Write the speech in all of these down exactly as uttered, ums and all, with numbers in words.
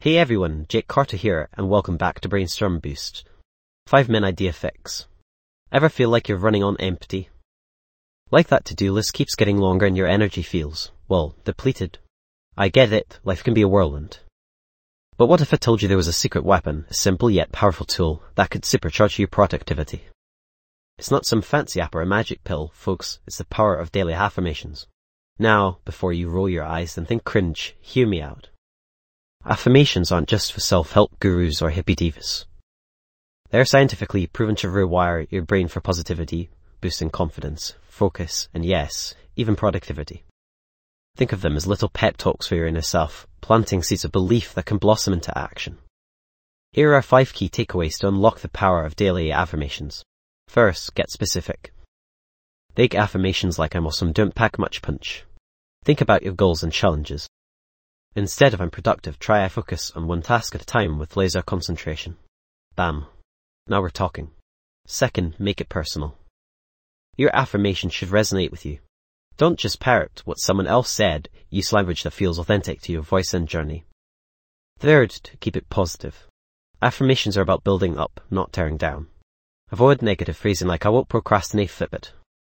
Hey everyone, Jake Carter here, and welcome back to Brainstorm Boost. five min Idea Fix. Ever feel like you're running on empty? Like that to-do list keeps getting longer and your energy feels, well, depleted. I get it, life can be a whirlwind. But what if I told you there was a secret weapon, a simple yet powerful tool that could supercharge your productivity? It's not some fancy app or a magic pill, folks, it's the power of daily affirmations. Now, before you roll your eyes and think cringe, hear me out. Affirmations aren't just for self-help gurus or hippie divas. They're scientifically proven to rewire your brain for positivity, boosting confidence, focus, and yes, even productivity. Think of them as little pep talks for your inner self, planting seeds of belief that can blossom into action. Here are five key takeaways to unlock the power of daily affirmations. First, get specific. Vague affirmations like "I'm awesome" don't pack much punch. Think about your goals and challenges. Instead of "I'm productive," try "I focus on one task at a time with laser concentration." Bam. Now we're talking. Second, make it personal. Your affirmation should resonate with you. Don't just parrot what someone else said, use language that feels authentic to your voice and journey. Third, keep it positive. Affirmations are about building up, not tearing down. Avoid negative phrasing like "I won't procrastinate Fitbit."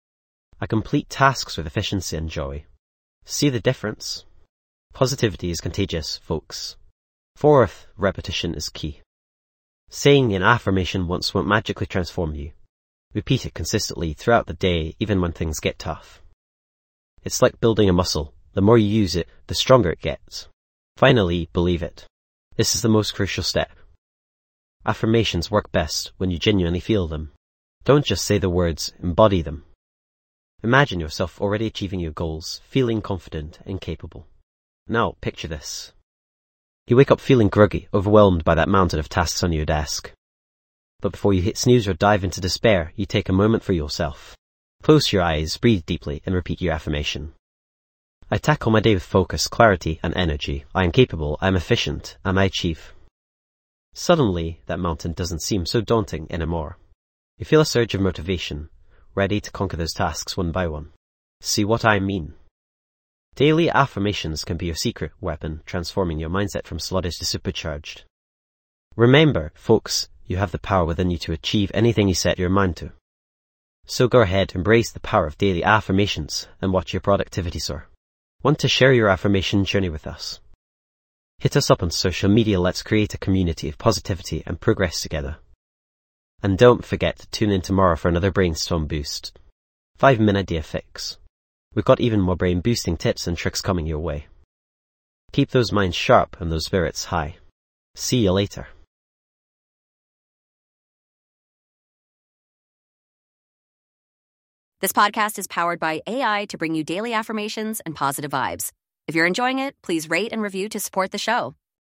I complete tasks with efficiency and joy. See the difference? Positivity is contagious, folks. Fourth, repetition is key. Saying an affirmation once won't magically transform you. Repeat it consistently throughout the day, even when things get tough. It's like building a muscle. The more you use it, the stronger it gets. Finally, believe it. This is the most crucial step. Affirmations work best when you genuinely feel them. Don't just say the words, embody them. Imagine yourself already achieving your goals, feeling confident and capable. Now, picture this. You wake up feeling groggy, overwhelmed by that mountain of tasks on your desk. But before you hit snooze or dive into despair, you take a moment for yourself. Close your eyes, breathe deeply, and repeat your affirmation. I tackle my day with focus, clarity, and energy. I am capable, I am efficient, and I achieve. Suddenly, that mountain doesn't seem so daunting anymore. You feel a surge of motivation, ready to conquer those tasks one by one. See what I mean? Daily affirmations can be your secret weapon, transforming your mindset from sluggish to supercharged. Remember, folks, you have the power within you to achieve anything you set your mind to. So go ahead, embrace the power of daily affirmations, and watch your productivity soar. Want to share your affirmation journey with us? Hit us up on social media. Let's create a community of positivity and progress together. And don't forget to tune in tomorrow for another Brainstorm Boost. five min Idea Fix. We've got even more brain-boosting tips and tricks coming your way. Keep those minds sharp and those spirits high. See you later. This podcast is powered by A I to bring you daily affirmations and positive vibes. If you're enjoying it, please rate and review to support the show.